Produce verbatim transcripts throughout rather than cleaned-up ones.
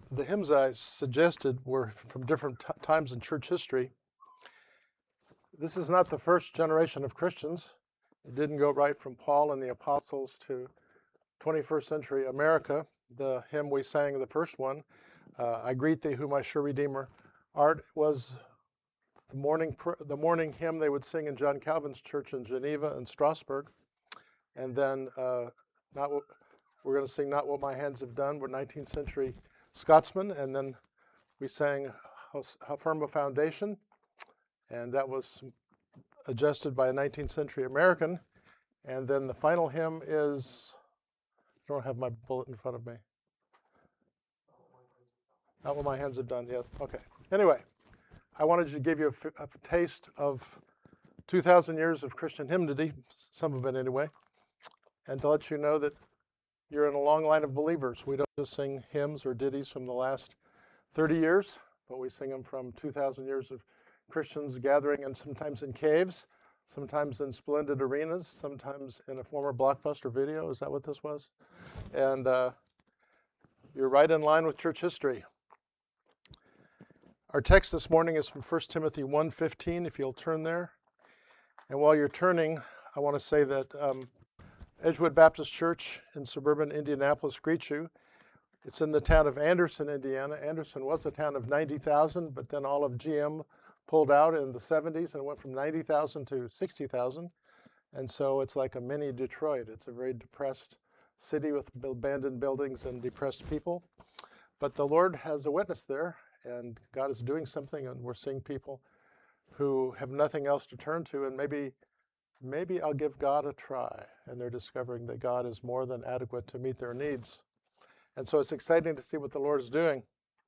the hymns I suggested were from different t- times in church history. This is not the first generation of Christians. It didn't go right from Paul and the apostles to twenty-first century America. The hymn we sang, the first one, uh, I Greet Thee, Who My Sure Redeemer Art, was the morning, pr- the morning hymn they would sing in John Calvin's church in Geneva and Strasbourg. And then uh, not what, we're going to sing Not What My Hands Have Done. We're nineteenth century Scotsmen. And then we sang How, How Firm a Foundation. And that was adjusted by a nineteenth century American. And then the final hymn is, I don't have my bullet in front of me. Not What My Hands Have Done. Yes. Okay. Anyway, I wanted to give you a, a taste of two thousand years of Christian hymnody, some of it anyway, and to let you know that you're in a long line of believers. We don't just sing hymns or ditties from the last thirty years, but we sing them from two thousand years of Christians gathering, and sometimes in caves, sometimes in splendid arenas, sometimes in a former Blockbuster video. Is that what this was? And uh, you're right in line with church history. Our text this morning is from First Timothy one fifteen, if you'll turn there. And while you're turning, I want to say that um, Edgewood Baptist Church in suburban Indianapolis greets you. It's in the town of Anderson, Indiana. Anderson was a town of ninety thousand, but then all of G M pulled out in the seventies and went from ninety thousand to sixty thousand. And so it's like a mini Detroit. It's a very depressed city with abandoned buildings and depressed people. But the Lord has a witness there, and God is doing something, and we're seeing people who have nothing else to turn to, and maybe maybe I'll give God a try, and they're discovering that God is more than adequate to meet their needs. And so it's exciting to see what the Lord is doing.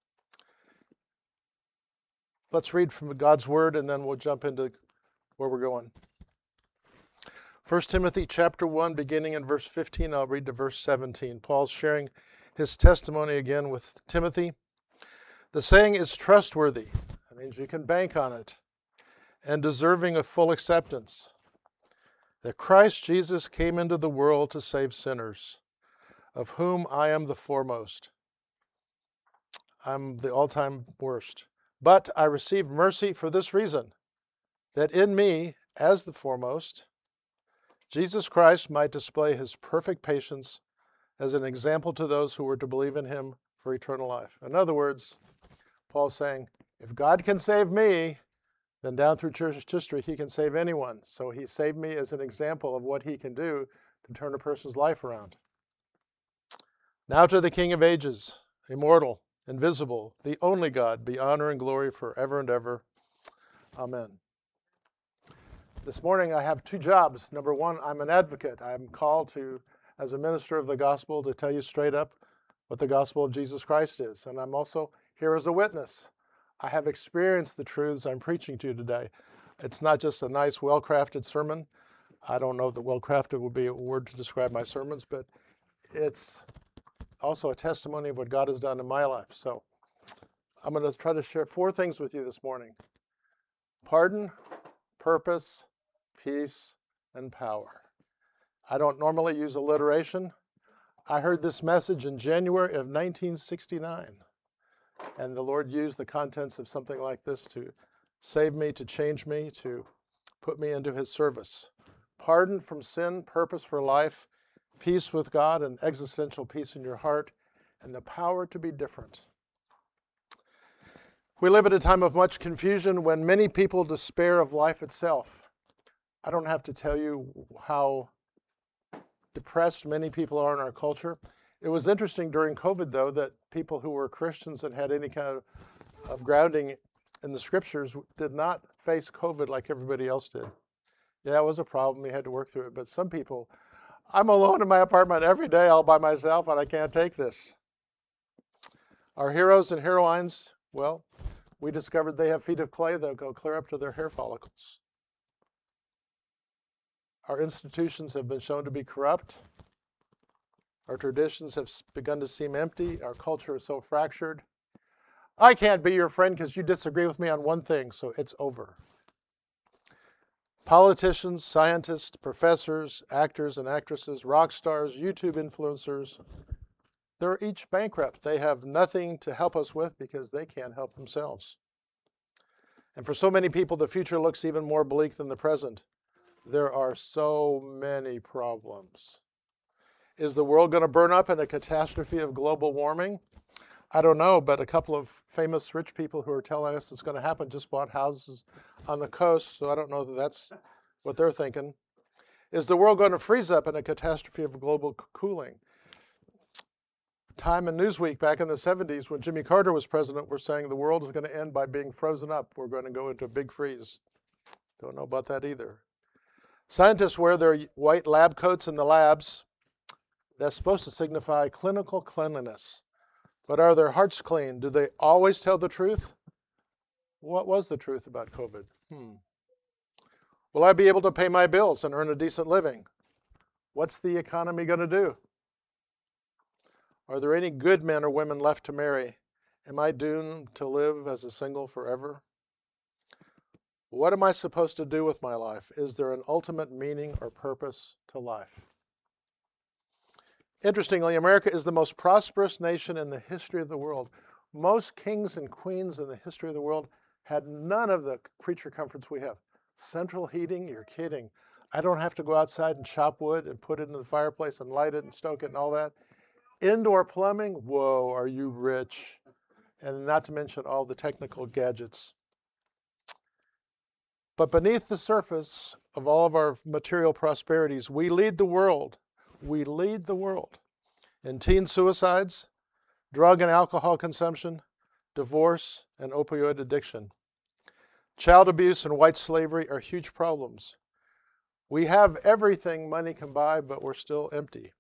Let's read from God's Word, and then we'll jump into where we're going. First Timothy chapter one, beginning in verse fifteen, I'll read to verse seventeen. Paul's sharing his testimony again with Timothy. The saying is trustworthy. That means you can bank on it, and deserving of full acceptance, that Christ Jesus came into the world to save sinners, of whom I am the foremost. I'm the all-time worst. But I received mercy for this reason, that in me, as the foremost, Jesus Christ might display his perfect patience as an example to those who were to believe in him for eternal life. In other words, Paul's saying, if God can save me, then down through church history, he can save anyone. So he saved me as an example of what he can do to turn a person's life around. Now to the King of ages, immortal, invisible, the only God, be honor and glory forever and ever. Amen. This morning I have two jobs. Number one, I'm an advocate. I'm called to, as a minister of the gospel, to tell you straight up what the gospel of Jesus Christ is. And I'm also here as a witness. I have experienced the truths I'm preaching to you today. It's not just a nice, well-crafted sermon. I don't know that well-crafted would be a word to describe my sermons, but it's also a testimony of what God has done in my life. So I'm going to try to share four things with you this morning: pardon, purpose, peace, and power. I don't normally use alliteration. I heard this message in January of nineteen sixty-nine. And the Lord used the contents of something like this to save me, to change me, to put me into his service. Pardon from sin, purpose for life, peace with God, and existential peace in your heart, and the power to be different. We live at a time of much confusion when many people despair of life itself. I don't have to tell you how depressed many people are in our culture. It was interesting during COVID, though, that people who were Christians and had any kind of, of grounding in the scriptures did not face COVID like everybody else did. Yeah, it was a problem. We had to work through it. But some people, I'm alone in my apartment every day all by myself, and I can't take this. Our heroes and heroines, well, we discovered they have feet of clay that go clear up to their hair follicles. Our institutions have been shown to be corrupt. Our traditions have begun to seem empty. Our culture is so fractured. I can't be your friend because you disagree with me on one thing, so it's over. Politicians, scientists, professors, actors and actresses, rock stars, YouTube influencers, They're each bankrupt. They have nothing to help us with because they can't help themselves. And for so many people, the future looks even more bleak than the present. There are so many problems. Is the world going to burn up in a catastrophe of global warming? I don't know, but a couple of famous rich people who are telling us it's going to happen just bought houses on the coast, so I don't know that that's what they're thinking. Is the world going to freeze up in a catastrophe of global c- cooling? Time and Newsweek back in the seventies, when Jimmy Carter was president, were saying the world is going to end by being frozen up. We're going to go into a big freeze. Don't know about that either. Scientists wear their white lab coats in the labs. That's supposed to signify clinical cleanliness. But are their hearts clean? Do they always tell the truth? What was the truth about COVID? Hmm. Will I be able to pay my bills and earn a decent living? What's the economy going to do? Are there any good men or women left to marry? Am I doomed to live as a single forever? What am I supposed to do with my life? Is there an ultimate meaning or purpose to life? Interestingly, America is the most prosperous nation in the history of the world. Most kings and queens in the history of the world had none of the creature comforts we have. Central heating, you're kidding. I don't have to go outside and chop wood and put it in the fireplace and light it and stoke it and all that. Indoor plumbing, whoa, are you rich? And not to mention all the technical gadgets. But beneath the surface of all of our material prosperities, we lead the world. We lead the world in teen suicides, drug and alcohol consumption, divorce, and opioid addiction. Child abuse and white slavery are huge problems. We have everything money can buy, but we're still empty.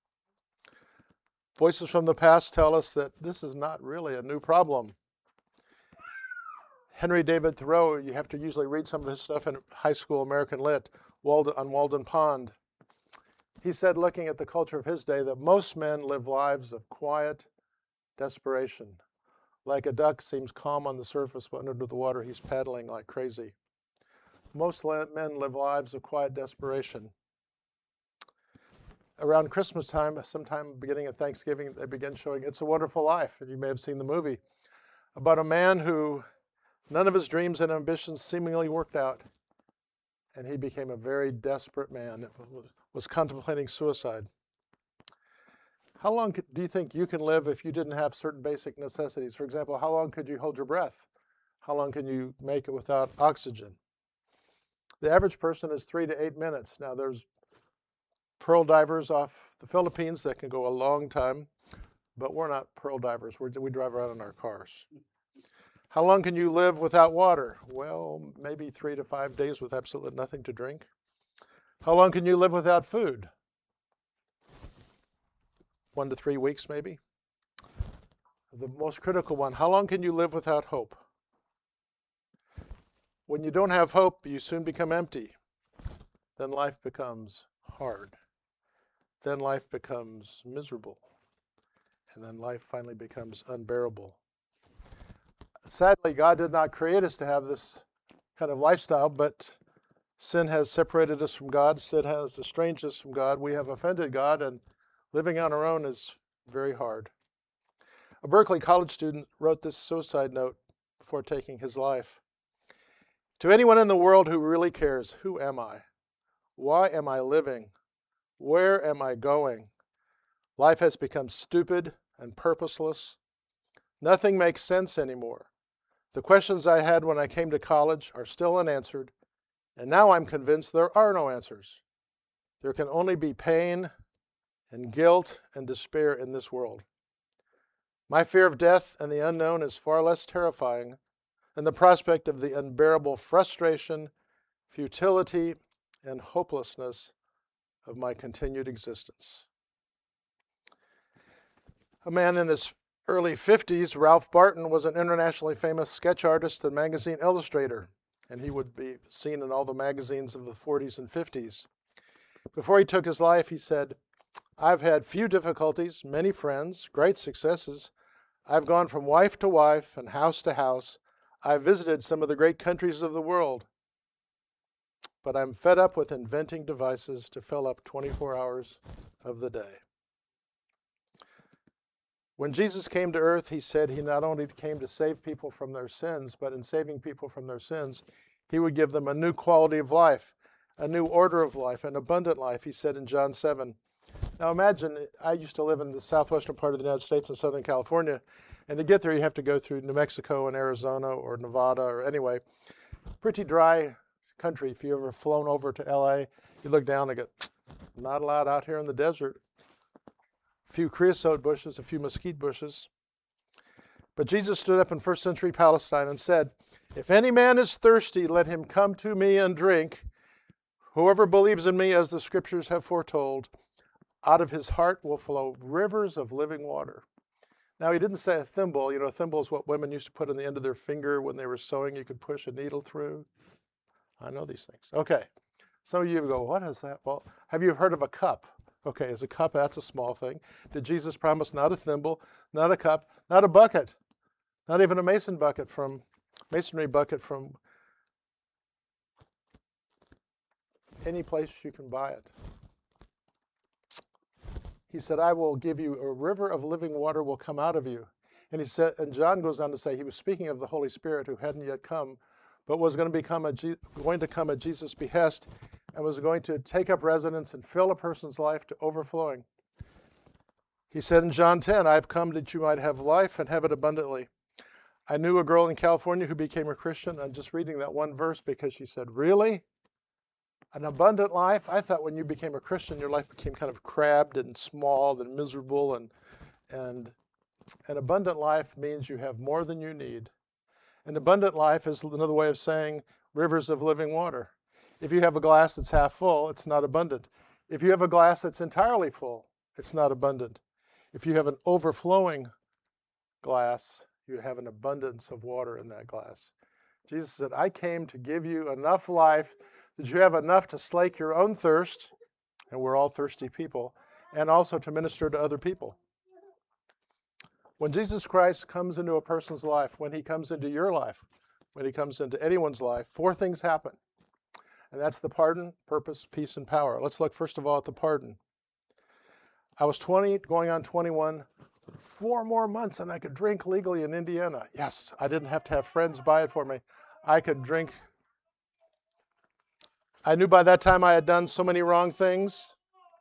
Voices from the past tell us that this is not really a new problem. Henry David Thoreau, you have to usually read some of his stuff in high school American Lit, Walden, on Walden Pond. He said, looking at the culture of his day, that most men live lives of quiet desperation. Like a duck seems calm on the surface, but under the water he's paddling like crazy. Most men live lives of quiet desperation. Around Christmas time, sometime beginning of Thanksgiving, they begin showing It's a Wonderful Life, and you may have seen the movie, about a man who none of his dreams and ambitions seemingly worked out, and he became a very desperate man, was contemplating suicide. How long do you think you can live if you didn't have certain basic necessities? For example, how long could you hold your breath? How long can you make it without oxygen? The average person is three to eight minutes. Now, there's pearl divers off the Philippines that can go a long time, but we're not pearl divers. We're, we drive around in our cars. How long can you live without water? Well, maybe three to five days with absolutely nothing to drink. How long can you live without food? One to three weeks, maybe. The most critical one, how long can you live without hope? When you don't have hope, you soon become empty. Then life becomes hard. Then life becomes miserable. And then life finally becomes unbearable. Sadly, God did not create us to have this kind of lifestyle, but sin has separated us from God. Sin has estranged us from God. We have offended God, and living on our own is very hard. A Berkeley college student wrote this suicide note before taking his life. To anyone in the world who really cares, who am I? Why am I living? Where am I going? Life has become stupid and purposeless. Nothing makes sense anymore. The questions I had when I came to college are still unanswered, and now I'm convinced there are no answers. There can only be pain and guilt and despair in this world. My fear of death and the unknown is far less terrifying than the prospect of the unbearable frustration, futility, and hopelessness of my continued existence. A man in his early fifties, Ralph Barton, was an internationally famous sketch artist and magazine illustrator, and he would be seen in all the magazines of the forties and fifties. Before he took his life, he said, I've had few difficulties, many friends, great successes. I've gone from wife to wife and house to house. I've visited some of the great countries of the world. But I'm fed up with inventing devices to fill up twenty-four hours of the day. When Jesus came to earth, he said he not only came to save people from their sins, but in saving people from their sins, he would give them a new quality of life, a new order of life, an abundant life, he said in John seven. Now imagine, I used to live in the southwestern part of the United States in Southern California, and to get there you have to go through New Mexico and Arizona or Nevada or anyway, pretty dry country. If you ever flown over to L A, you look down and go, not allowed out here in the desert. A few creosote bushes, a few mesquite bushes. But Jesus stood up in first century Palestine and said, if any man is thirsty, let him come to me and drink. Whoever believes in me, as the scriptures have foretold, out of his heart will flow rivers of living water. Now, he didn't say a thimble. You know, a thimble is what women used to put on the end of their finger when they were sewing. You could push a needle through. I know these things. Okay. Some of you go, what is that? Well, have you heard of a cup? Okay, is a cup, that's a small thing. Did Jesus promise not a thimble, not a cup, not a bucket, not even a mason bucket from, masonry bucket from any place you can buy it? He said, I will give you a river of living water will come out of you. And he said, and John goes on to say he was speaking of the Holy Spirit who hadn't yet come, but was going to become a going to come at Jesus' behest and was going to take up residence and fill a person's life to overflowing. He said in John ten, I have come that you might have life and have it abundantly. I knew a girl in California who became a Christian. I'm just reading that one verse because she said, really? An abundant life? I thought when you became a Christian, your life became kind of crabbed and small and miserable. And, and an abundant life means you have more than you need. An abundant life is another way of saying rivers of living water. If you have a glass that's half full, it's not abundant. If you have a glass that's entirely full, it's not abundant. If you have an overflowing glass, you have an abundance of water in that glass. Jesus said, I came to give you enough life that you have enough to slake your own thirst, and we're all thirsty people, and also to minister to other people. When Jesus Christ comes into a person's life, when he comes into your life, when he comes into anyone's life, four things happen. And that's the pardon, purpose, peace, and power. Let's look first of all at the pardon. I was twenty, going on twenty-one, four more months and I could drink legally in Indiana. Yes, I didn't have to have friends buy it for me. I could drink. I knew by that time I had done so many wrong things.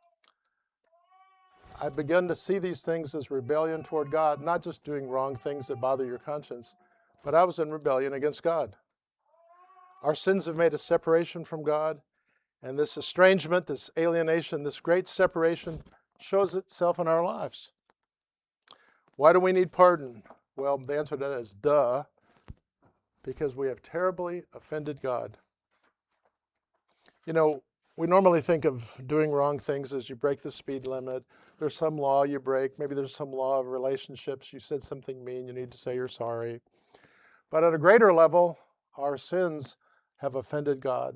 I began to see these things as rebellion toward God, not just doing wrong things that bother your conscience, but I was in rebellion against God. Our sins have made a separation from God, and this estrangement, this alienation, this great separation shows itself in our lives. Why do we need pardon? Well, the answer to that is duh, because we have terribly offended God. You know, we normally think of doing wrong things as you break the speed limit. There's some law you break. Maybe there's some law of relationships. You said something mean. You need to say you're sorry. But at a greater level, our sins have offended God.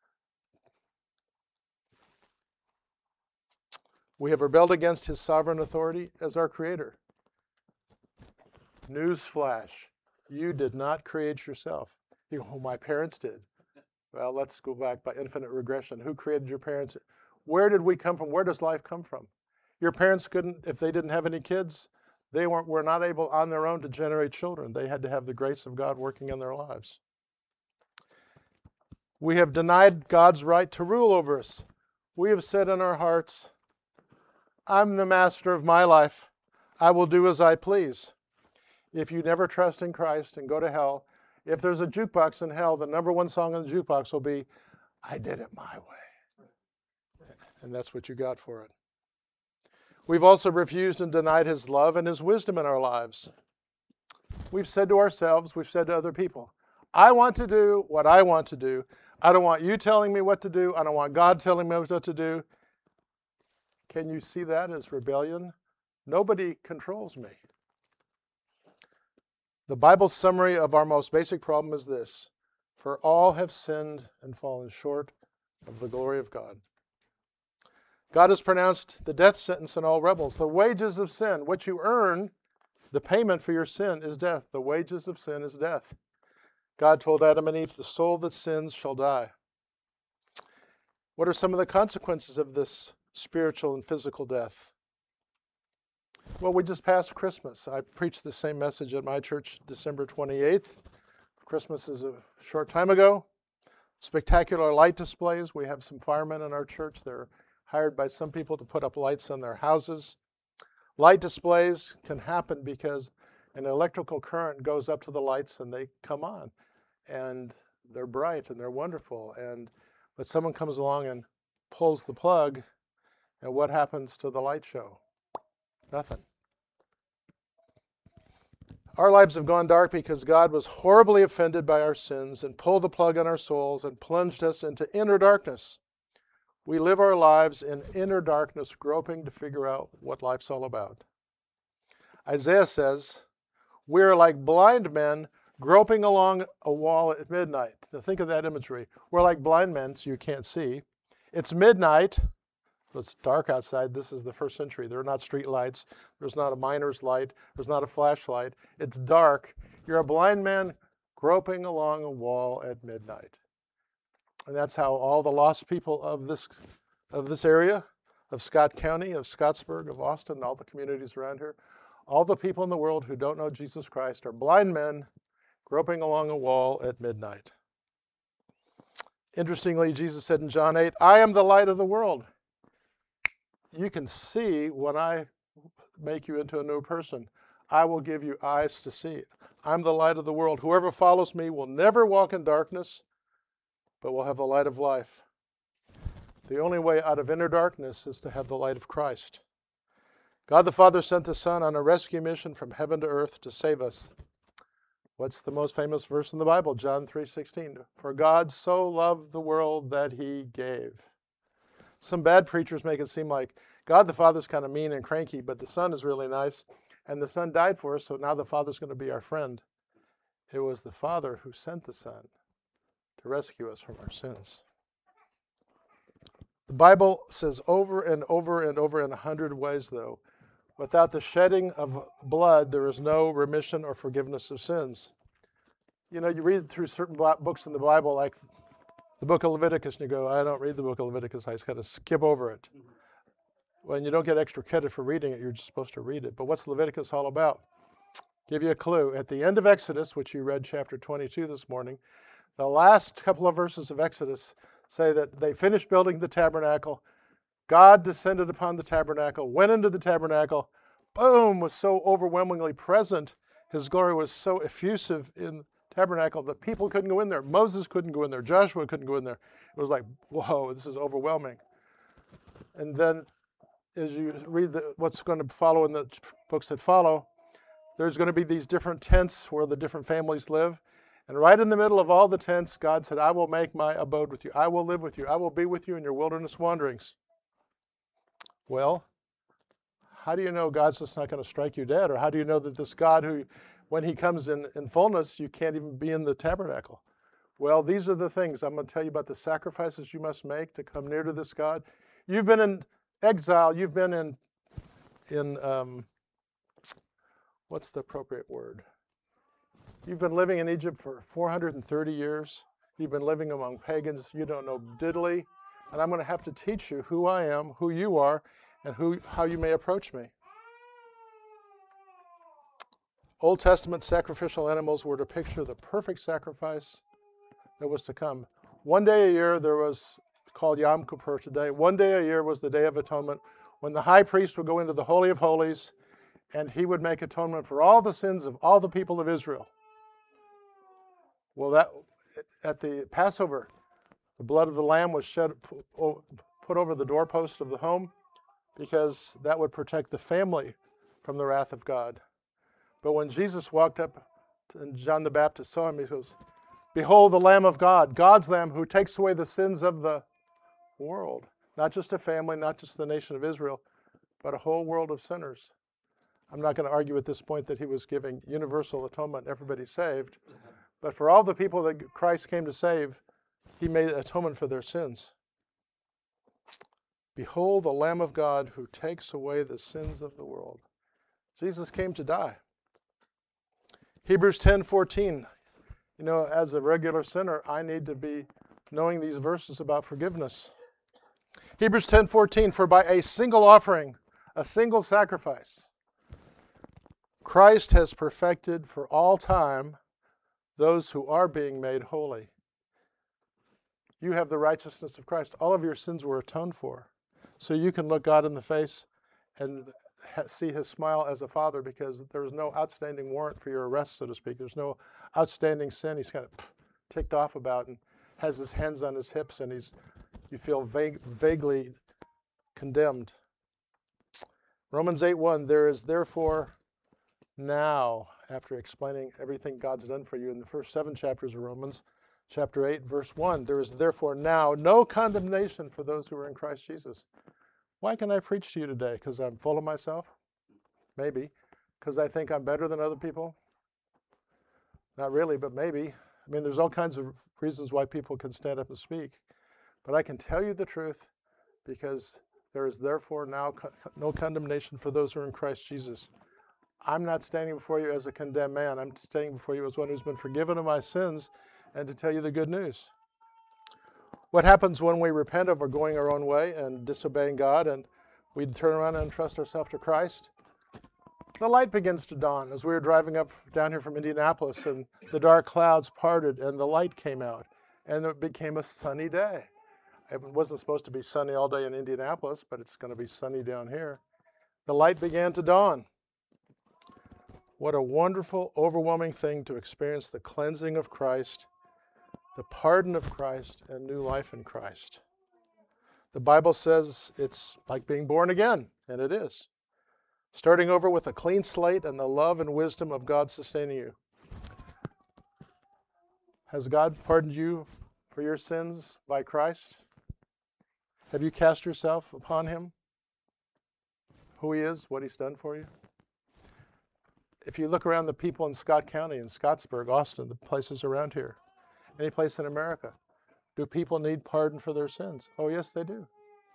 We have rebelled against his sovereign authority as our creator. Newsflash, you did not create yourself. You go, oh, my parents did. Well, let's go back by infinite regression. Who created your parents? Where did we come from? Where does life come from? Your parents couldn't, if they didn't have any kids, they weren't, were not able on their own to generate children. They had to have the grace of God working in their lives. We have denied God's right to rule over us. We have said in our hearts, I'm the master of my life. I will do as I please. If you never trust in Christ and go to hell, if there's a jukebox in hell, the number one song on the jukebox will be, I did it my way. And that's what you got for it. We've also refused and denied his love and his wisdom in our lives. We've said to ourselves, we've said to other people, I want to do what I want to do. I don't want you telling me what to do. I don't want God telling me what to do. Can you see that as rebellion? Nobody controls me. The Bible's summary of our most basic problem is this: for all have sinned and fallen short of the glory of God. God has pronounced the death sentence on all rebels. The wages of sin, what you earn, the payment for your sin is death. The wages of sin is death. God told Adam and Eve, the soul that sins shall die. What are some of the consequences of this spiritual and physical death? Well, we just passed Christmas. I preached the same message at my church December twenty-eighth. Christmas is a short time ago. Spectacular light displays. We have some firemen in our church. They're hired by some people to put up lights on their houses. Light displays can happen because an electrical current goes up to the lights and they come on. And they're bright and they're wonderful. And but someone comes along and pulls the plug, and what happens to the light show? Nothing. Our lives have gone dark because God was horribly offended by our sins and pulled the plug on our souls and plunged us into inner darkness. We live our lives in inner darkness, groping to figure out what life's all about. Isaiah says, we are like blind men groping along a wall at midnight. Now think of that imagery. We're like blind men, so you can't see. It's midnight. It's dark outside. This is the first century. There are not street lights. There's not a miner's light. There's not a flashlight. It's dark. You're a blind man groping along a wall at midnight. And that's how all the lost people of this, of this area, of Scott County, of Scottsburg, of Austin, all the communities around here, all the people in the world who don't know Jesus Christ are blind men groping along a wall at midnight. Interestingly, Jesus said in John eight, I am the light of the world. You can see when I make you into a new person. I will give you eyes to see. I'm the light of the world. Whoever follows me will never walk in darkness, but will have the light of life. The only way out of inner darkness is to have the light of Christ. God the Father sent the Son on a rescue mission from heaven to earth to save us. What's the most famous verse in the Bible? John three sixteen. For God so loved the world that he gave. Some bad preachers make it seem like God the Father's kind of mean and cranky, but the Son is really nice, and the Son died for us, so now the Father's going to be our friend. It was the Father who sent the Son to rescue us from our sins. The Bible says over and over and over in a hundred ways, though, without the shedding of blood, there is no remission or forgiveness of sins. You know, you read through certain books in the Bible, like the book of Leviticus, and you go, I don't read the book of Leviticus, I just got to skip over it. When you don't get extra credit for reading it, you're just supposed to read it. But what's Leviticus all about? Give you a clue. At the end of Exodus, which you read chapter twenty-two this morning, the last couple of verses of Exodus say that they finished building the tabernacle. God descended upon the tabernacle, went into the tabernacle, boom, was so overwhelmingly present. His glory was so effusive in the tabernacle that people couldn't go in there. Moses couldn't go in there. Joshua couldn't go in there. It was like, whoa, this is overwhelming. And then as you read the, what's going to follow in the books that follow, there's going to be these different tents where the different families live. And right in the middle of all the tents, God said, I will make my abode with you. I will live with you. I will be with you in your wilderness wanderings. Well, how do you know God's just not going to strike you dead? Or how do you know that this God who, when he comes in, in fullness, you can't even be in the tabernacle? Well, these are the things. I'm going to tell you about the sacrifices you must make to come near to this God. You've been in exile. You've been in, in um, what's the appropriate word? You've been living in Egypt for four hundred thirty years. You've been living among pagans. You don't know diddly. And I'm going to have to teach you who I am, who you are, and who, how you may approach me. Old Testament sacrificial animals were to picture the perfect sacrifice that was to come. One day a year there was, called Yom Kippur today, one day a year was the Day of Atonement, when the high priest would go into the Holy of Holies and he would make atonement for all the sins of all the people of Israel. Well, that at the Passover, the blood of the lamb was shed, put over the doorpost of the home because that would protect the family from the wrath of God. But when Jesus walked up and John the Baptist saw him, he goes, behold the Lamb of God, God's Lamb who takes away the sins of the world. Not just a family, not just the nation of Israel, but a whole world of sinners. I'm not going to argue at this point that he was giving universal atonement, everybody saved. But for all the people that Christ came to save, he made atonement for their sins. Behold the Lamb of God who takes away the sins of the world. Jesus came to die. Hebrews ten fourteen. You know, as a regular sinner, I need to be knowing these verses about forgiveness. Hebrews ten fourteen, for by a single offering, a single sacrifice, Christ has perfected for all time those who are being made holy. You have the righteousness of Christ. All of your sins were atoned for. So you can look God in the face and ha- see his smile as a father, because there is no outstanding warrant for your arrest, so to speak. There's no outstanding sin he's kind of ticked off about and has his hands on his hips, and he's you feel vague, vaguely condemned. Romans eight one, there is therefore now, after explaining everything God's done for you in the first seven chapters of Romans, chapter eight, verse one, there is therefore now no condemnation for those who are in Christ Jesus. Why can I preach to you today? Because I'm full of myself? Maybe. Because I think I'm better than other people? Not really, but maybe. I mean, there's all kinds of reasons why people can stand up and speak. But I can tell you the truth, because there is therefore now co- no condemnation for those who are in Christ Jesus. I'm not standing before you as a condemned man. I'm standing before you as one who's been forgiven of my sins, and to tell you the good news. What happens when we repent of our going our own way and disobeying God, and we turn around and entrust ourselves to Christ? The light begins to dawn. As we were driving up down here from Indianapolis, and the dark clouds parted and the light came out, and it became a sunny day. It wasn't supposed to be sunny all day in Indianapolis, but it's going to be sunny down here. The light began to dawn. What a wonderful, overwhelming thing to experience the cleansing of Christ, the pardon of Christ, and new life in Christ. The Bible says it's like being born again, and it is. Starting over with a clean slate and the love and wisdom of God sustaining you. Has God pardoned you for your sins by Christ? Have you cast yourself upon him? Who he is, what he's done for you? If you look around the people in Scott County, in Scottsburg, Austin, the places around here, any place in America, do people need pardon for their sins? Oh, yes, they do.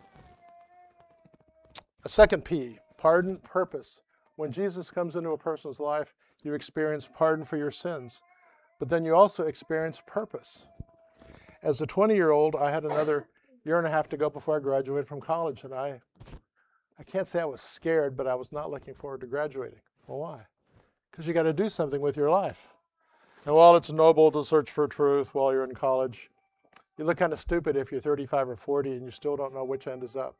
A second P, pardon, purpose. When Jesus comes into a person's life, you experience pardon for your sins, but then you also experience purpose. As a twenty-year-old, I had another year and a half to go before I graduated from college, and I, I can't say I was scared, but I was not looking forward to graduating. Well, why? Because you got to do something with your life. And while it's noble to search for truth while you're in college, you look kind of stupid if you're thirty-five or forty and you still don't know which end is up.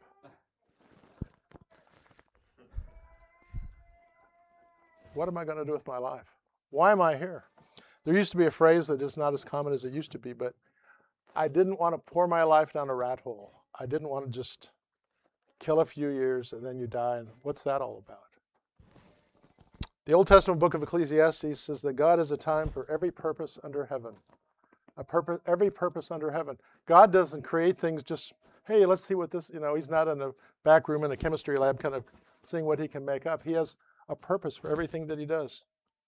What am I going to do with my life? Why am I here? There used to be a phrase that is not as common as it used to be, but I didn't want to pour my life down a rat hole. I didn't want to just kill a few years and then you die. And what's that all about? The Old Testament book of Ecclesiastes says that God has a time for every purpose under heaven. A purpose, every purpose under heaven. God doesn't create things just, hey, let's see what this, you know, he's not in the back room in a chemistry lab kind of seeing what he can make up. He has a purpose for everything that he does.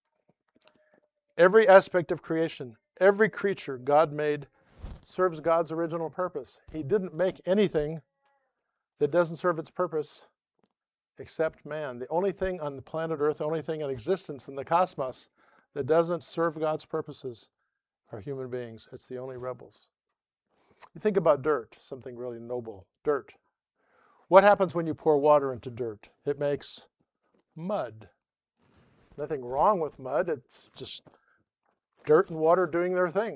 Every aspect of creation, every creature God made serves God's original purpose. He didn't make anything that doesn't serve its purpose except man. The only thing on the planet Earth, the only thing in existence in the cosmos that doesn't serve God's purposes are human beings. It's the only rebels. You think about dirt, something really noble. Dirt. What happens when you pour water into dirt? It makes mud. Nothing wrong with mud. It's just dirt and water doing their thing.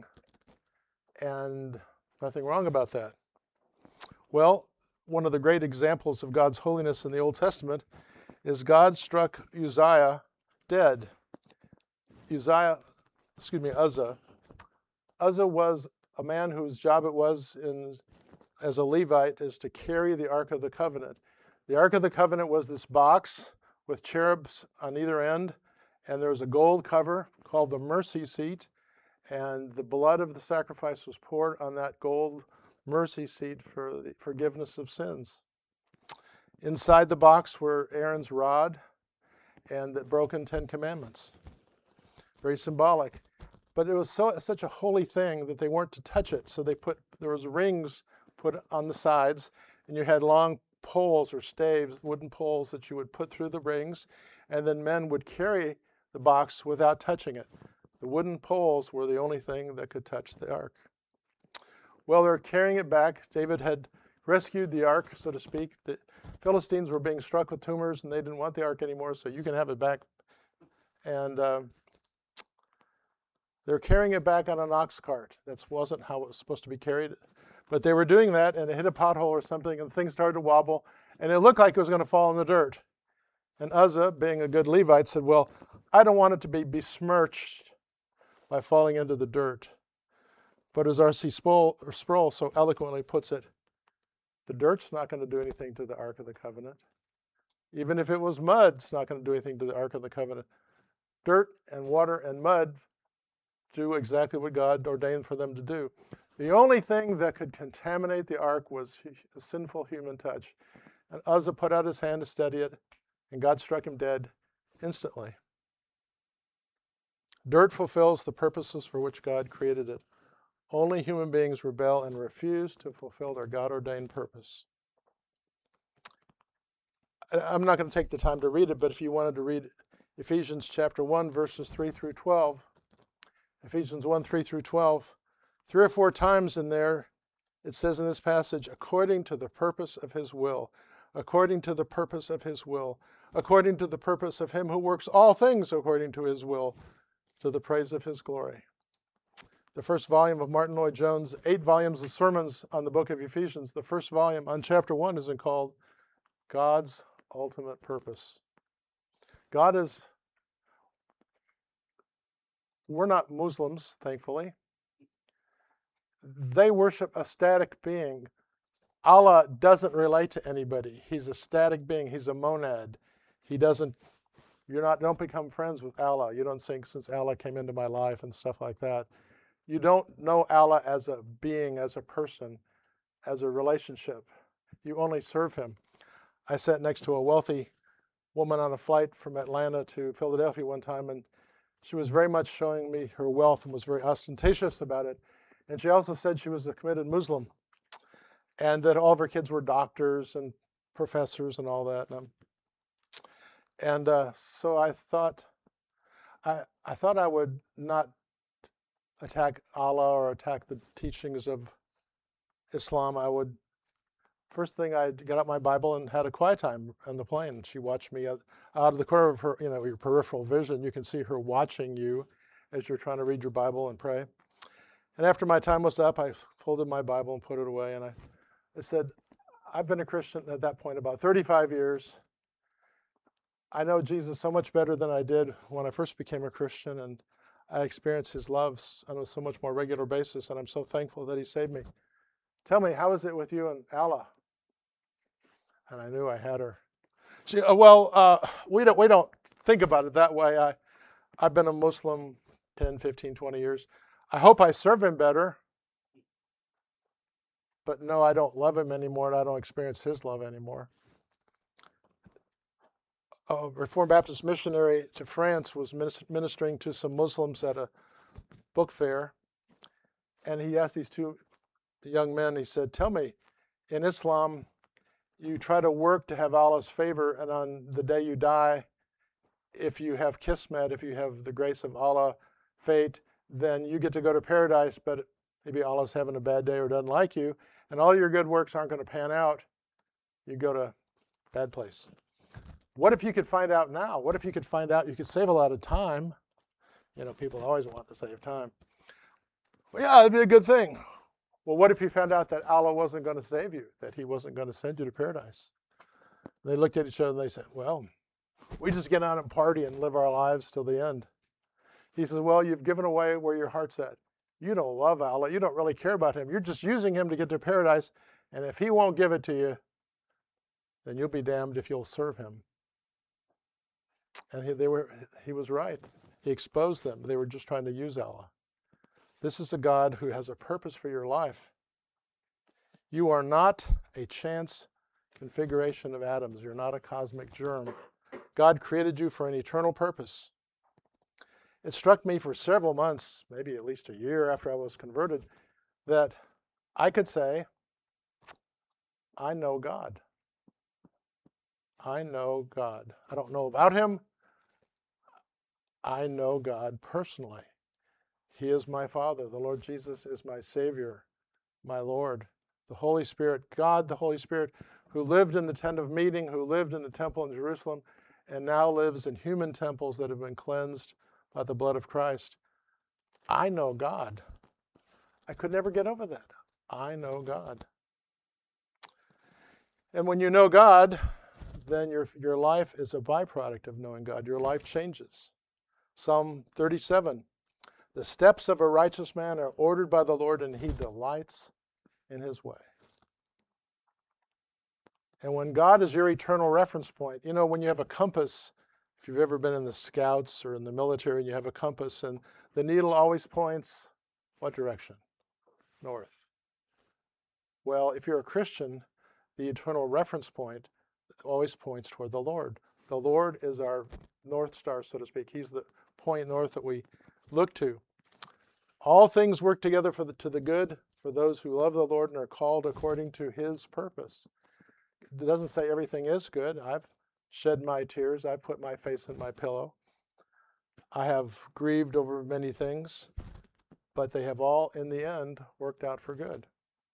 And nothing wrong about that. Well, one of the great examples of God's holiness in the Old Testament is God struck Uzziah dead. Uzziah, excuse me, Uzzah. Uzzah was a man whose job it was in, as a Levite is to carry the Ark of the Covenant. The Ark of the Covenant was this box with cherubs on either end, and there was a gold cover called the mercy seat, and the blood of the sacrifice was poured on that gold mercy seat for the forgiveness of sins. Inside the box were Aaron's rod and the broken Ten Commandments. Very symbolic. But it was so such a holy thing that they weren't to touch it. So they put, there was rings put on the sides, and you had long poles or staves, wooden poles that you would put through the rings, and then men would carry the box without touching it. The wooden poles were the only thing that could touch the ark. Well, they're carrying it back. David had rescued the ark, so to speak. The Philistines were being struck with tumors, and they didn't want the ark anymore, so you can have it back. and uh, they're carrying it back on an ox cart. That wasn't how it was supposed to be carried. But they were doing that, and it hit a pothole or something, and things started to wobble, and it looked like it was going to fall in the dirt. And Uzzah, being a good Levite, said, well, I don't want it to be besmirched by falling into the dirt. But as R C Sproul, Sproul so eloquently puts it, the dirt's not going to do anything to the Ark of the Covenant. Even if it was mud, it's not going to do anything to the Ark of the Covenant. Dirt and water and mud do exactly what God ordained for them to do. The only thing that could contaminate the ark was a sinful human touch. And Uzzah put out his hand to steady it, and God struck him dead instantly. Dirt fulfills the purposes for which God created it. Only human beings rebel and refuse to fulfill their God-ordained purpose. I'm not going to take the time to read it, but if you wanted to read Ephesians chapter one, verses three through twelve, Ephesians one, three through twelve, three or four times in there, it says in this passage, according to the purpose of his will, according to the purpose of his will, according to the purpose of him who works all things according to his will, to the praise of his glory. The first volume of Martin Lloyd-Jones, eight volumes of sermons on the book of Ephesians, the first volume on chapter one is called God's Ultimate Purpose. God is, we're not Muslims, thankfully. They worship a static being. Allah doesn't relate to anybody. He's a static being. He's a monad. He doesn't, you're not, don't become friends with Allah. You don't think since Allah came into my life and stuff like that. You don't know Allah as a being, as a person, as a relationship. You only serve him. I sat next to a wealthy woman on a flight from Atlanta to Philadelphia one time, and she was very much showing me her wealth and was very ostentatious about it. And she also said she was a committed Muslim and that all of her kids were doctors and professors and all that. And, and uh, so I thought, I, I thought I would not attack Allah or attack the teachings of Islam. I would, first thing I got out my Bible and had a quiet time on the plane. She watched me out, out of the corner of her, you know, your peripheral vision. You can see her watching you as you're trying to read your Bible and pray. And after my time was up, I folded my Bible and put it away. And I, I said, I've been a Christian at that point about thirty-five years. I know Jesus so much better than I did when I first became a Christian. And I experience his love on a so much more regular basis. And I'm so thankful that he saved me. Tell me, how is it with you and Allah? And I knew I had her. She, uh, well, uh, we don't we don't think about it that way. I, I've been a Muslim ten, fifteen, twenty years. I hope I serve him better. But no, I don't love him anymore, and I don't experience his love anymore. A Reformed Baptist missionary to France was ministering to some Muslims at a book fair, and he asked these two young men, he said, tell me, in Islam, you try to work to have Allah's favor, and on the day you die, if you have kismet, if you have the grace of Allah, fate, then you get to go to paradise, but maybe Allah's having a bad day or doesn't like you, and all your good works aren't going to pan out. You go to a bad place. What if you could find out now? What if you could find out you could save a lot of time? You know, people always want to save time. Well, yeah, that'd be a good thing. Well, what if you found out that Allah wasn't going to save you, that he wasn't going to send you to paradise? They looked at each other and they said, well, we just get out and party and live our lives till the end. He says, well, you've given away where your heart's at. You don't love Allah. You don't really care about him. You're just using him to get to paradise. And if he won't give it to you, then you'll be damned if you'll serve him. And he, they were, he was right. He exposed them. They were just trying to use Allah. This is a God who has a purpose for your life. You are not a chance configuration of atoms. You're not a cosmic germ. God created you for an eternal purpose. It struck me for several months, maybe at least a year after I was converted, that I could say, I know God. I know God. I don't know about him. I know God personally. He is my Father. The Lord Jesus is my Savior, my Lord. The Holy Spirit, God the Holy Spirit, who lived in the tent of meeting, who lived in the temple in Jerusalem, and now lives in human temples that have been cleansed by the blood of Christ. I know God. I could never get over that. I know God. And when you know God, then your, your life is a byproduct of knowing God. Your life changes. Psalm thirty-seven, the steps of a righteous man are ordered by the Lord, and he delights in his way. And when God is your eternal reference point, you know, when you have a compass, if you've ever been in the scouts or in the military and you have a compass and the needle always points what direction? North. Well, if you're a Christian, the eternal reference point always points toward the Lord. The Lord is our North Star, so to speak. He's the point north that we look to. All things work together for the, to the good for those who love the Lord and are called according to his purpose. It doesn't say everything is good. I've shed my tears. I've put my face in my pillow. I have grieved over many things, but they have all, in the end, worked out for good.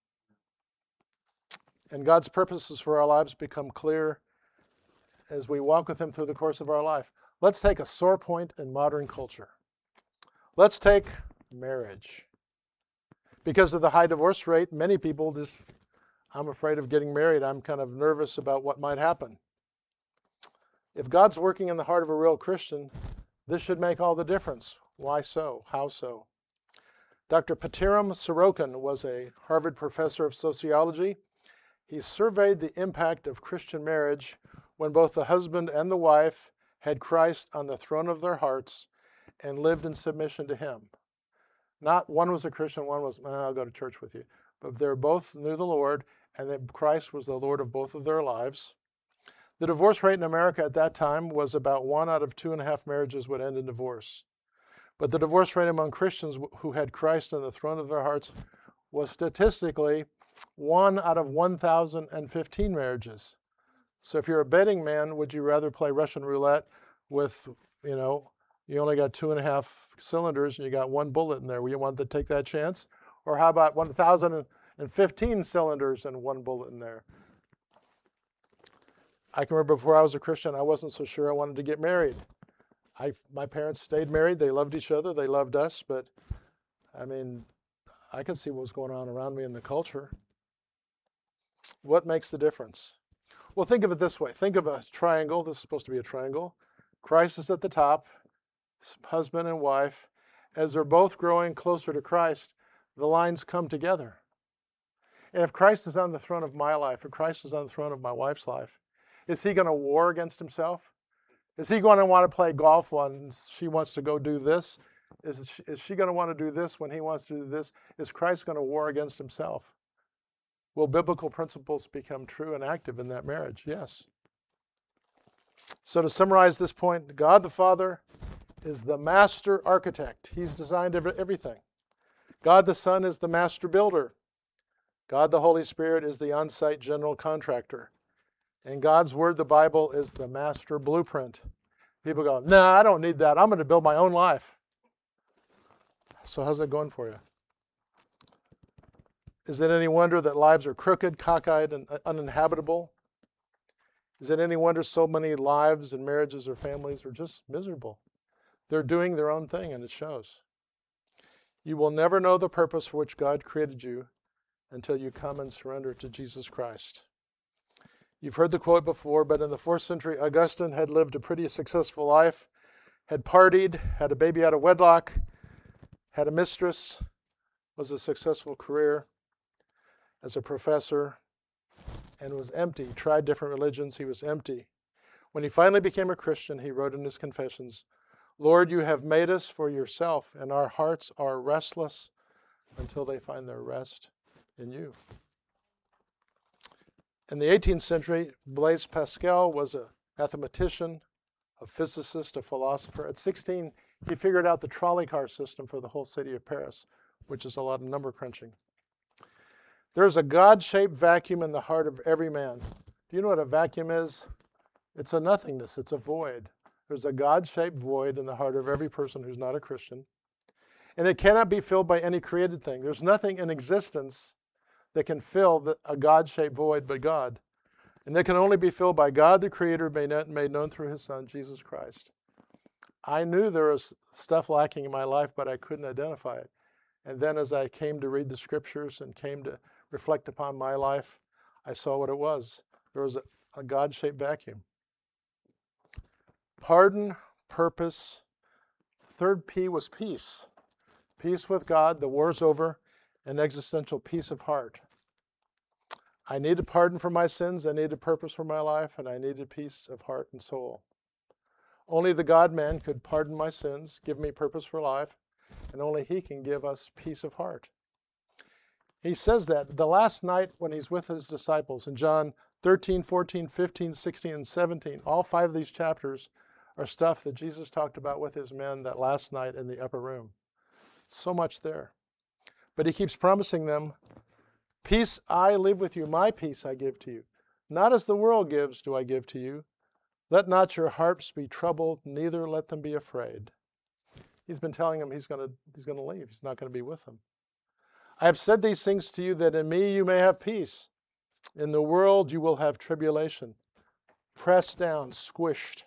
And God's purposes for our lives become clear as we walk with him through the course of our life. Let's take a sore point in modern culture. Let's take marriage. Because of the high divorce rate, many people just, I'm afraid of getting married. I'm kind of nervous about what might happen. If God's working in the heart of a real Christian, this should make all the difference. Why so? How so? Doctor Patiram Sorokin was a Harvard professor of sociology. He surveyed the impact of Christian marriage when both the husband and the wife had Christ on the throne of their hearts and lived in submission to him. Not one was a Christian, one was, well, I'll go to church with you. But they both knew the Lord, and that Christ was the Lord of both of their lives. The divorce rate in America at that time was about one out of two and a half marriages would end in divorce. But the divorce rate among Christians who had Christ on the throne of their hearts was statistically one out of one thousand fifteen marriages. So if you're a betting man, would you rather play Russian roulette with, you know, you only got two and a half cylinders and you got one bullet in there? Will you want to take that chance? Or how about one thousand fifteen cylinders and one bullet in there? I can remember before I was a Christian, I wasn't so sure I wanted to get married. I, my parents stayed married. They loved each other. They loved us. But, I mean, I could see what was going on around me in the culture. What makes the difference? Well, think of it this way. Think of a triangle. This is supposed to be a triangle. Christ is at the top, husband and wife. As they're both growing closer to Christ, the lines come together. And if Christ is on the throne of my life, if Christ is on the throne of my wife's life, is he going to war against himself? Is he going to want to play golf when she wants to go do this? Is she, is she going to want to do this when he wants to do this? Is Christ going to war against himself? Will biblical principles become true and active in that marriage? Yes. So to summarize this point, God the Father is the master architect. He's designed everything. God the Son is the master builder. God the Holy Spirit is the on-site general contractor. And God's Word, the Bible, is the master blueprint. People go, no, nah, I don't need that. I'm going to build my own life. So how's that going for you? Is it any wonder that lives are crooked, cockeyed, and uninhabitable? Is it any wonder so many lives and marriages or families are just miserable? They're doing their own thing, and it shows. You will never know the purpose for which God created you until you come and surrender to Jesus Christ. You've heard the quote before, but in the fourth century, Augustine had lived a pretty successful life, had partied, had a baby out of wedlock, had a mistress, was a successful career as a professor, and was empty. He tried different religions. He was empty. When he finally became a Christian, he wrote in his Confessions, Lord, you have made us for yourself, and our hearts are restless until they find their rest in you. In the eighteenth century, Blaise Pascal was a mathematician, a physicist, a philosopher. At sixteen, he figured out the trolley car system for the whole city of Paris, which is a lot of number crunching. There's a God-shaped vacuum in the heart of every man. Do you know what a vacuum is? It's a nothingness. It's a void. There's a God-shaped void in the heart of every person who's not a Christian. And it cannot be filled by any created thing. There's nothing in existence that can fill the, a God-shaped void but God. And they can only be filled by God the Creator, made known through his Son, Jesus Christ. I knew there was stuff lacking in my life, but I couldn't identify it. And then as I came to read the scriptures and came to reflect upon my life, I saw what it was. There was a, a God-shaped vacuum. Pardon, purpose. Third P was peace. Peace with God, the war's over, and existential peace of heart. I needed pardon for my sins, I needed purpose for my life, and I needed peace of heart and soul. Only the God-man could pardon my sins, give me purpose for life, and only he can give us peace of heart. He says that the last night when he's with his disciples in John thirteen, fourteen, fifteen, sixteen, and seventeen, all five of these chapters are stuff that Jesus talked about with his men that last night in the upper room. So much there. But he keeps promising them, peace I leave with you, my peace I give to you. Not as the world gives do I give to you. Let not your hearts be troubled, neither let them be afraid. He's been telling them he's going to he's going to leave. He's not going to be with them. I have said these things to you that in me you may have peace. In the world you will have tribulation, pressed down, squished.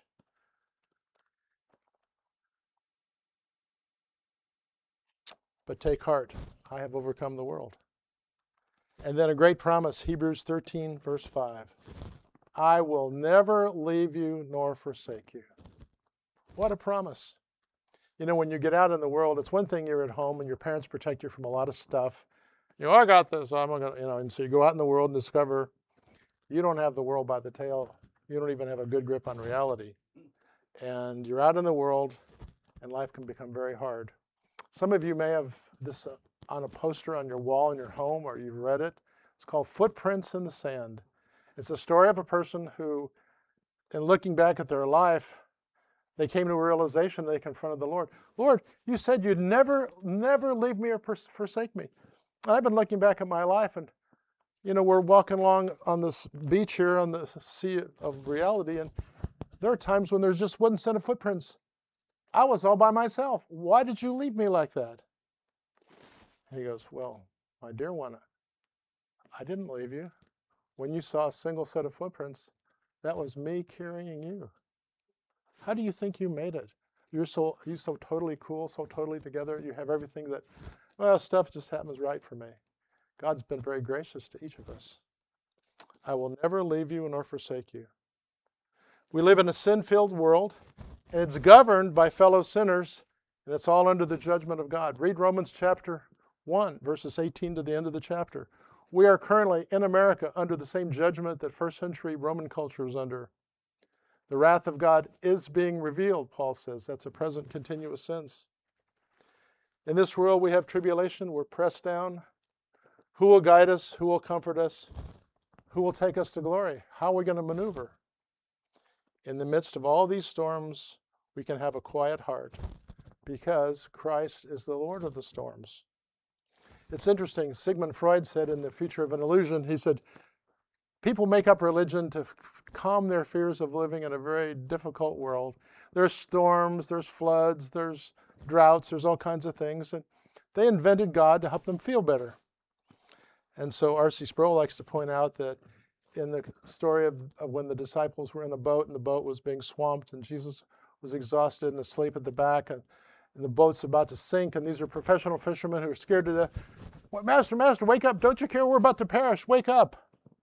But take heart, I have overcome the world. And then a great promise, Hebrews thirteen, verse five. I will never leave you nor forsake you. What a promise. You know, when you get out in the world, it's one thing you're at home and your parents protect you from a lot of stuff. You know, I got this, I'm gonna, you know, and so you go out in the world and discover you don't have the world by the tail. You don't even have a good grip on reality. And you're out in the world and life can become very hard. Some of you may have this uh, on a poster on your wall in your home, or you've read it. It's called Footprints in the Sand. It's a story of a person who, in looking back at their life, they came to a realization, they confronted the Lord. Lord, you said you'd never, never leave me or forsake me. And I've been looking back at my life, and, you know, we're walking along on this beach here on the sea of reality, and there are times when there's just one set of footprints. I was all by myself. Why did you leave me like that? And he goes, well, my dear one, I didn't leave you. When you saw a single set of footprints, that was me carrying you. How do you think you made it? You're so, you're so totally cool, so totally together. You have everything that, well, stuff just happens right for me. God's been very gracious to each of us. I will never leave you nor forsake you. We live in a sin-filled world, and it's governed by fellow sinners, and it's all under the judgment of God. Read Romans chapter one, verses eighteen to the end of the chapter. We are currently in America under the same judgment that first century Roman culture was under. The wrath of God is being revealed, Paul says. That's a present continuous sense. In this world we have tribulation. We're pressed down. Who will guide us? Who will comfort us? Who will take us to glory? How are we going to maneuver? In the midst of all these storms, we can have a quiet heart because Christ is the Lord of the storms. It's interesting. Sigmund Freud said in The Future of an Illusion, he said, people make up religion to calm their fears of living in a very difficult world. There's storms, there's floods, there's droughts, there's all kinds of things. And they invented God to help them feel better. And so R C Sproul likes to point out that in the story of, of when the disciples were in a boat and the boat was being swamped and Jesus was exhausted and asleep at the back and, and the boat's about to sink and these are professional fishermen who are scared to death. Master, Master, wake up. Don't you care? We're about to perish. Wake up.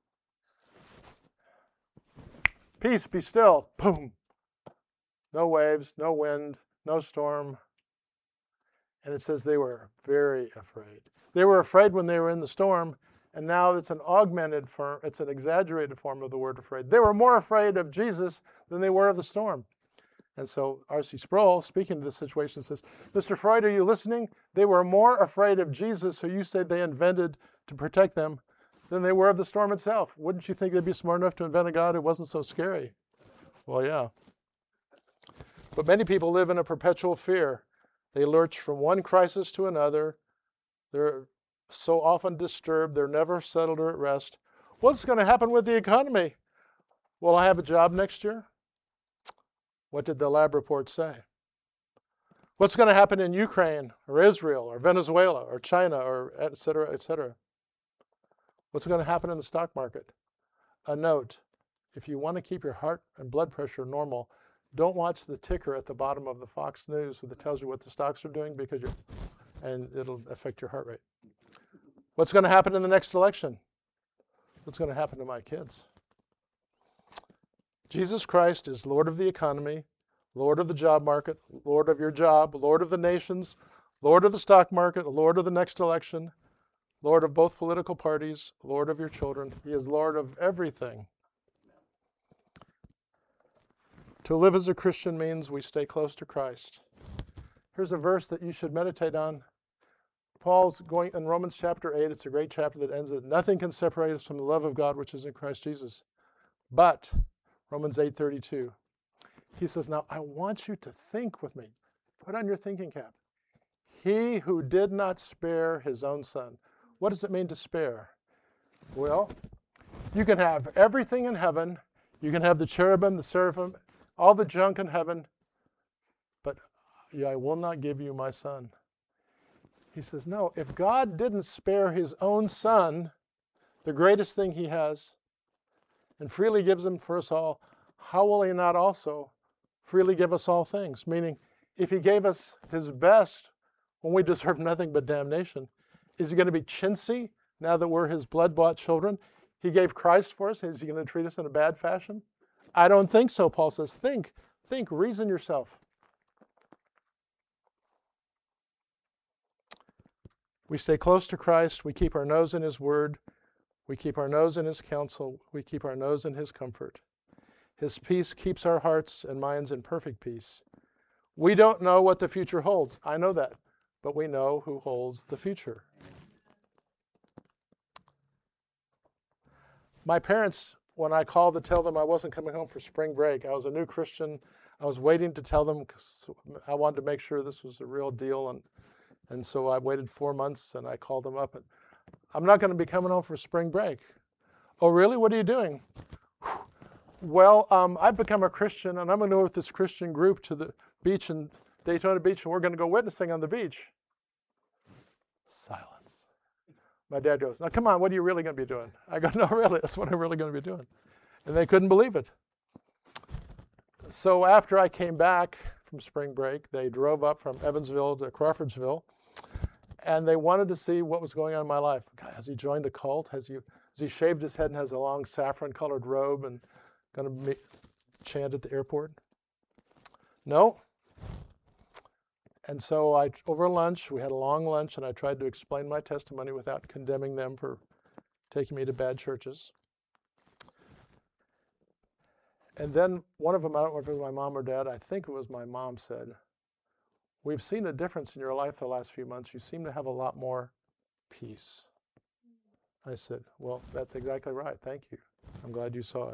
Peace, be still. Boom. No waves, no wind, no storm. And it says they were very afraid. They were afraid when they were in the storm, and now it's an augmented form, it's an exaggerated form of the word afraid. They were more afraid of Jesus than they were of the storm. And so R C Sproul, speaking to this situation, says, Mister Freud, are you listening? They were more afraid of Jesus, who you said they invented to protect them, than they were of the storm itself. Wouldn't you think they'd be smart enough to invent a God who wasn't so scary? Well, yeah. But many people live in a perpetual fear. They lurch from one crisis to another. They're so often disturbed. They're never settled or at rest. What's going to happen with the economy? Will I have a job next year? What did the lab report say? What's going to happen in Ukraine or Israel or Venezuela or China or et cetera, et cetera? What's going to happen in the stock market? A note. If you want to keep your heart and blood pressure normal, don't watch the ticker at the bottom of the Fox News that tells you what the stocks are doing, because you're, and it'll affect your heart rate. What's going to happen in the next election? What's going to happen to my kids? Jesus Christ is Lord of the economy, Lord of the job market, Lord of your job, Lord of the nations, Lord of the stock market, Lord of the next election, Lord of both political parties, Lord of your children. He is Lord of everything. To live as a Christian means we stay close to Christ. Here's a verse that you should meditate on. Paul's going in Romans chapter eight. It's a great chapter that ends it. Nothing can separate us from the love of God which is in Christ Jesus. But, Romans eight thirty-two, he says, now I want you to think with me. Put on your thinking cap. He who did not spare his own son. What does it mean to spare? Well, you can have everything in heaven. You can have the cherubim, the seraphim, all the junk in heaven, but I will not give you my son. He says, no, if God didn't spare his own son, the greatest thing he has, and freely gives him for us all, how will he not also freely give us all things? Meaning, if he gave us his best when we deserve nothing but damnation, is he going to be chintzy now that we're his blood-bought children? He gave Christ for us. Is he going to treat us in a bad fashion? I don't think so, Paul says. Think, think, reason yourself. We stay close to Christ. We keep our nose in his word. We keep our nose in his counsel. We keep our nose in his comfort. His peace keeps our hearts and minds in perfect peace. We don't know what the future holds. I know that. But we know who holds the future. My parents, when I called to tell them I wasn't coming home for spring break, I was a new Christian. I was waiting to tell them because I wanted to make sure this was a real deal. And, and so I waited four months and I called them up. And I'm not going to be coming home for spring break. Oh, really? What are you doing? Well, um, I've become a Christian and I'm going to go with this Christian group to the beach in Daytona Beach, and we're going to go witnessing on the beach. Silence. My dad goes, now come on, what are you really going to be doing? I go, no, really, that's what I'm really going to be doing. And they couldn't believe it. So after I came back from spring break, they drove up from Evansville to Crawfordsville, and they wanted to see what was going on in my life. God, has he joined a cult? Has he, has he shaved his head and has a long saffron-colored robe and going to meet, chant at the airport? No. And so I, over lunch, we had a long lunch, and I tried to explain my testimony without condemning them for taking me to bad churches. And then one of them, I don't know if it was my mom or dad, I think it was my mom, said, we've seen a difference in your life the last few months. You seem to have a lot more peace. I said, well, that's exactly right. Thank you. I'm glad you saw it.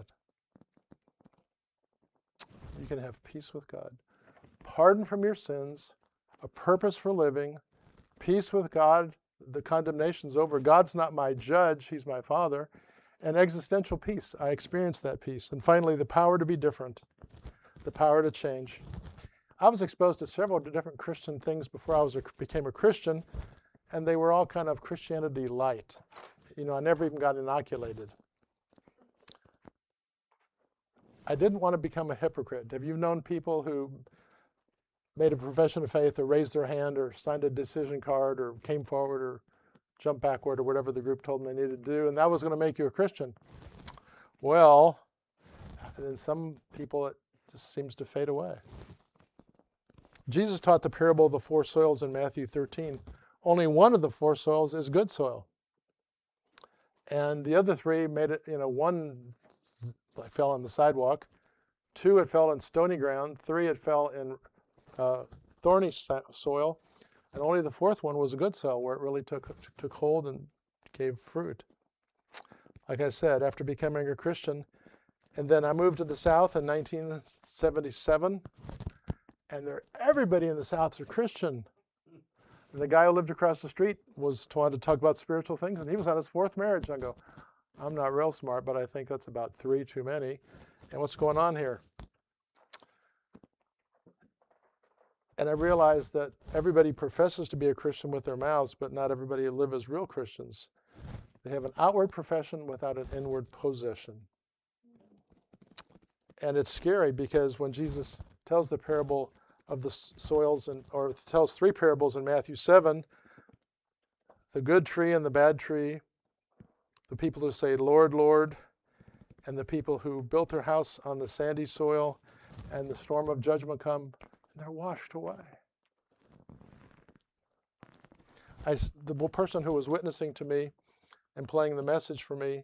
You can have peace with God, pardon from your sins, a purpose for living, peace with God, the condemnation's over. God's not my judge, he's my father, and existential peace. I experienced that peace. And finally, the power to be different, the power to change. I was exposed to several different Christian things before I was a, became a Christian, and they were all kind of Christianity light. You know, I never even got inoculated. I didn't want to become a hypocrite. Have you known people who made a profession of faith or raised their hand or signed a decision card or came forward or jumped backward or whatever the group told them they needed to do, and that was going to make you a Christian? Well, then some people, it just seems to fade away. Jesus taught the parable of the four soils in Matthew thirteen. Only one of the four soils is good soil. And the other three made it, you know, one fell on the sidewalk, two it fell in stony ground, three it fell in uh, thorny soil, and only the fourth one was a good soil where it really took, took hold and gave fruit. Like I said, after becoming a Christian, and then I moved to the South in nineteen seventy-seven, and there, everybody in the South is a Christian. And the guy who lived across the street was wanted to talk about spiritual things, and he was on his fourth marriage. I go, I'm not real smart, but I think that's about three too many. And what's going on here? And I realized that everybody professes to be a Christian with their mouths, but not everybody live as real Christians. They have an outward profession without an inward possession. And it's scary because when Jesus tells the parable of the soils, and or tells three parables in Matthew seven, the good tree and the bad tree, the people who say, Lord, Lord, and the people who built their house on the sandy soil, and the storm of judgment come, and they're washed away. I, the person who was witnessing to me and playing the message for me,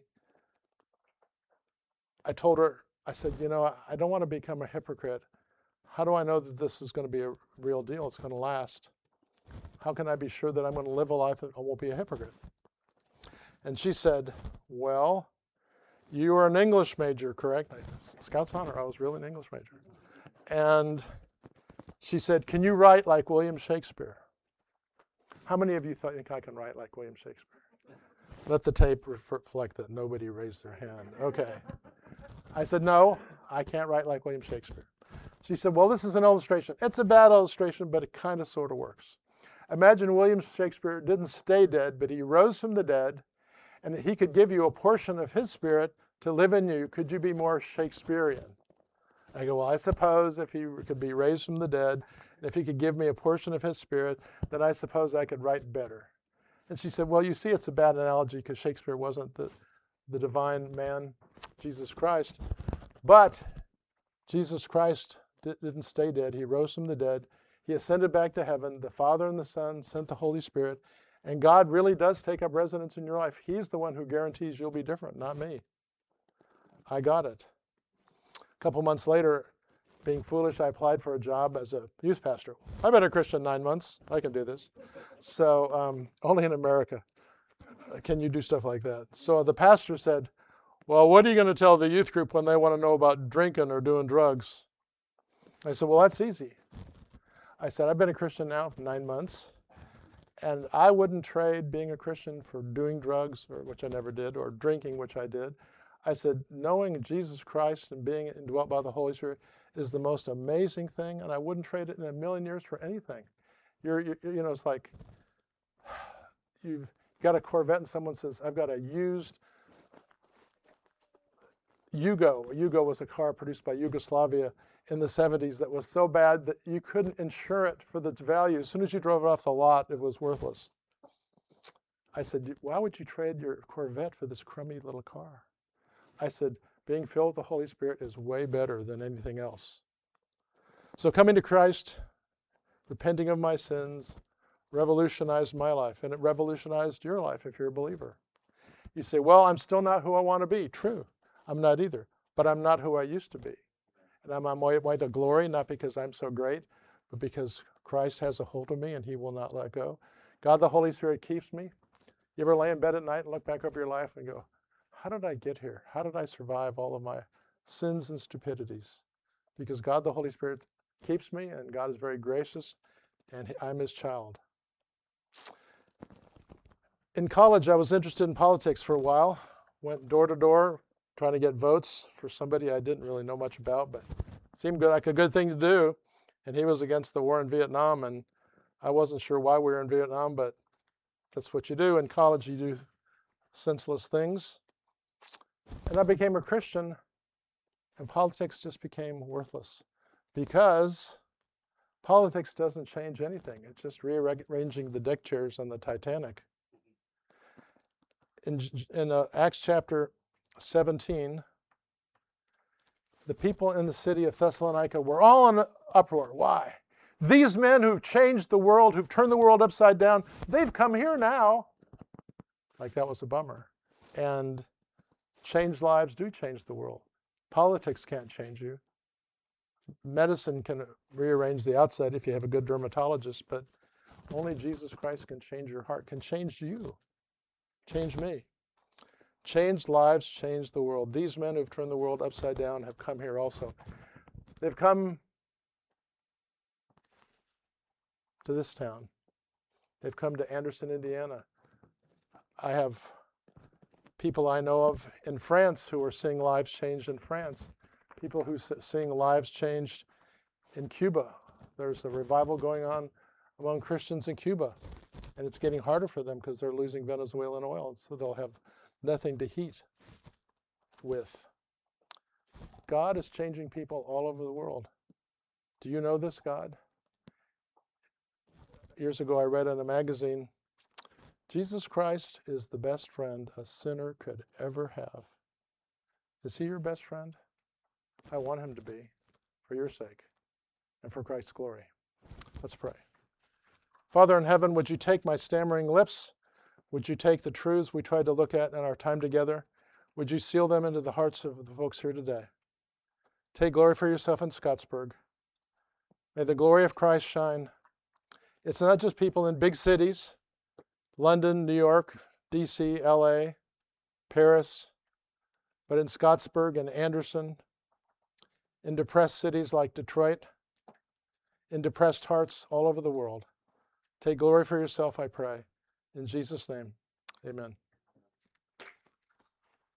I told her, I said, you know, I don't want to become a hypocrite. How do I know that this is going to be a real deal? It's going to last. How can I be sure that I'm going to live a life that I won't be a hypocrite? And she said, well, you were an English major, correct? I said, Scout's honor, I was really an English major. And she said, can you write like William Shakespeare? How many of you think I can write like William Shakespeare? Let the tape reflect that nobody raised their hand. Okay. I said, no, I can't write like William Shakespeare. She said, well, this is an illustration. It's a bad illustration, but it kind of sort of works. Imagine William Shakespeare didn't stay dead, but he rose from the dead, and he could give you a portion of his spirit to live in you. Could you be more Shakespearean? I go, well, I suppose if he could be raised from the dead, and if he could give me a portion of his spirit, then I suppose I could write better. And she said, well, you see, it's a bad analogy because Shakespeare wasn't the, the divine man, Jesus Christ. But Jesus Christ didn't stay dead. He rose from the dead. He ascended back to heaven. The Father and the Son sent the Holy Spirit. And God really does take up residence in your life. He's the one who guarantees you'll be different, not me. I got it. A couple months later, being foolish, I applied for a job as a youth pastor. I've been a Christian nine months. I can do this. So um, only in America can you do stuff like that. So the pastor said, well, what are you going to tell the youth group when they want to know about drinking or doing drugs? I said, well, that's easy. I said, I've been a Christian now for nine months, and I wouldn't trade being a Christian for doing drugs, or which I never did, or drinking, which I did. I said, knowing Jesus Christ and being indwelt by the Holy Spirit is the most amazing thing, and I wouldn't trade it in a million years for anything. You're, you, you know, it's like you've got a Corvette and someone says, I've got a used Yugo. A Yugo was a car produced by Yugoslavia in the seventies that was so bad that you couldn't insure it for its value. As soon as you drove it off the lot, it was worthless. I said, why would you trade your Corvette for this crummy little car? I said, being filled with the Holy Spirit is way better than anything else. So coming to Christ, repenting of my sins, revolutionized my life, and it revolutionized your life if you're a believer. You say, well, I'm still not who I want to be. True, I'm not either, but I'm not who I used to be. And I'm on my way to glory, not because I'm so great, but because Christ has a hold of me and he will not let go. God, the Holy Spirit keeps me. You ever lay in bed at night and look back over your life and go, how did I get here? How did I survive all of my sins and stupidities? Because God, the Holy Spirit, keeps me, and God is very gracious, and I'm his child. In college, I was interested in politics for a while. Went door to door trying to get votes for somebody I didn't really know much about, but it seemed good, like a good thing to do. And he was against the war in Vietnam, and I wasn't sure why we were in Vietnam, but that's what you do. In college, you do senseless things. And I became a Christian, and politics just became worthless because politics doesn't change anything. It's just rearranging the deck chairs on the Titanic. In, in uh, Acts chapter seventeen, the people in the city of Thessalonica were all in uproar. Why? These men who've changed the world, who've turned the world upside down, they've come here now. Like that was a bummer. And changed lives do change the world. Politics can't change you. Medicine can rearrange the outside if you have a good dermatologist, but only Jesus Christ can change your heart, can change you, change me. Changed lives, changed the world. These men who've turned the world upside down have come here also. They've come to this town. They've come to Anderson, Indiana. I have people I know of in France who are seeing lives changed in France. People who are seeing lives changed in Cuba. There's a revival going on among Christians in Cuba. And it's getting harder for them because they're losing Venezuelan oil. So they'll have nothing to heat with. God is changing people all over the world. Do you know this God? Years ago, I read in a magazine, Jesus Christ is the best friend a sinner could ever have. Is he your best friend? I want him to be, for your sake and for Christ's glory. Let's pray. Father in heaven, would you take my stammering lips? Would you take the truths we tried to look at in our time together? Would you seal them into the hearts of the folks here today? Take glory for yourself in Scottsburg. May the glory of Christ shine. It's not just people in big cities, London, New York, D C, L A, Paris, but in Scottsburg and Anderson, in depressed cities like Detroit, in depressed hearts all over the world. Take glory for yourself, I pray. In Jesus' name, amen.